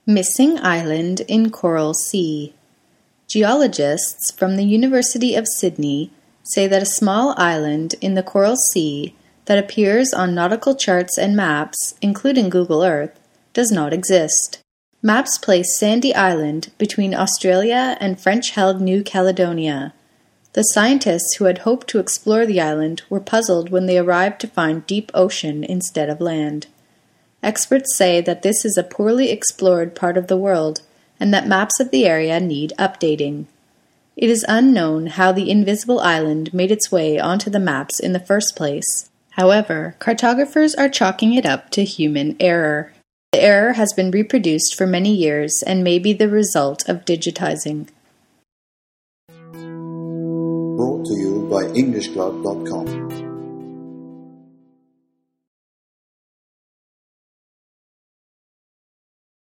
Missing Island in Coral Sea. Geologists from the University of Sydney say that a small island in the Coral Sea that appears on nautical charts and maps, including Google Earth, does not exist. Maps place Sandy Island between Australia and French-held New Caledonia. The scientists who had hoped to explore the island were puzzled when they arrived to find deep ocean instead of land. Experts say that this is a poorly explored part of the world and that maps of the area need updating. It is unknown how the invisible island made its way onto the maps in the first place. However, cartographers are chalking it up to human error. The error has been reproduced for many years and may be the result of digitizing. Brought to you by EnglishClub.com.